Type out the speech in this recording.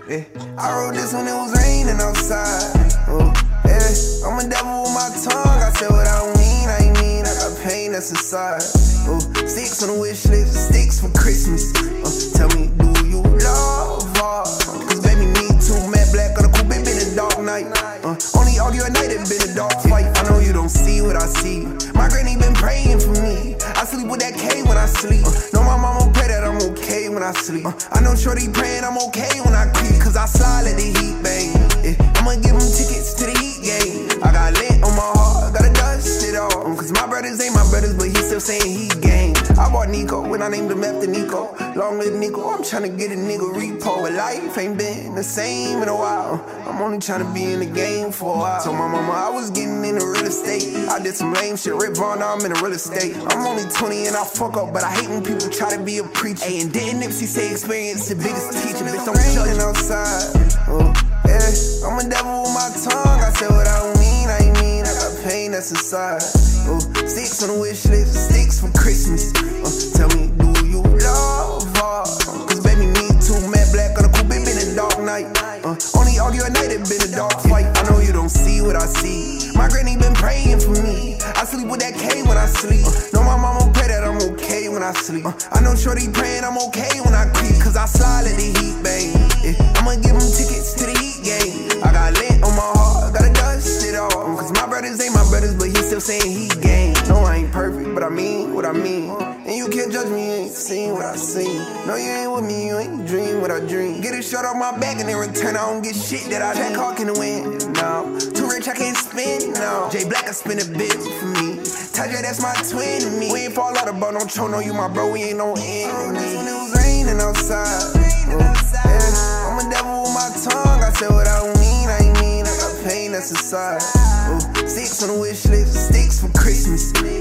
Yeah. I wrote this when it was raining outside. Yeah. I'm a devil with my tongue. I said what I mean, I ain't mean. I got pain that's inside. Sticks on the wish list, sticks for Christmas. Tell me, do you love art? Cause baby, me too. Matte black on the coupe, it been a dark night. Only argue at night, it been a dark fight. I know you don't see what I see. My granny been praying for me. I sleep with that K when I sleep. Know my mama pray that I'm okay when I sleep. I know shorty praying I'm okay when I creep. Cause I slide let the heat bang. Yeah. I'ma give them tickets to the heat game. I got lint on my heart, gotta dust it off. Cause my brothers ain't my brothers, but he still saying he gang. I bought Nico when I named him after Nico. Long live Nico, I'm tryna get a nigga repo. But life ain't been the same in a while. I'm only tryna be in the game for a while. Told my mama I was getting into real estate. I did some lame shit, Rip Von, now I'm in real estate. I'm only 20 and I fuck up, but I hate when people try to be a preacher. Ay, and didn't Nipsey say experience the biggest teacher? Bitch, don't judge outside. Yeah, I'm a devil with my tongue. I said what I mean, I ain't mean. I got pain that's inside. Sticks on the wish list, sticks for Christmas. Tell me, do you love art? Cause baby, me too. Matte black on the coupe, it been a dark night. Only argue at night, it been a dark fight. I know you don't see what I see. My granny been praying for me. I sleep with that K when I sleep. Know my mama pray that I'm okay when I sleep. I know shorty praying I'm okay when I creep. Cause I slide let the heat bang. Yeah. I'ma give them tickets to the heat game. I got lint on my heart, gotta dust it off. Cause my brothers ain't my brothers, but he still saying he gang. No, I ain't perfect, but I mean what I mean. And you can't judge me, you ain't seen what I seen. No, you ain't with me, you ain't dream what I dream. Get a shot off my back and in return I don't get shit that I Jack Hawk in the wind, no. Too rich, I can't spend, no. J Black, I spend a bit for me. Taja, that's my twin to me. We ain't fall out about no tro, no, you my bro, we ain't no enemy. When it was raining outside. Yeah. I'm a devil with my tongue. I said what I mean, I ain't mean. I got pain that's inside. Sticks on the wish list, sticks for Christmas.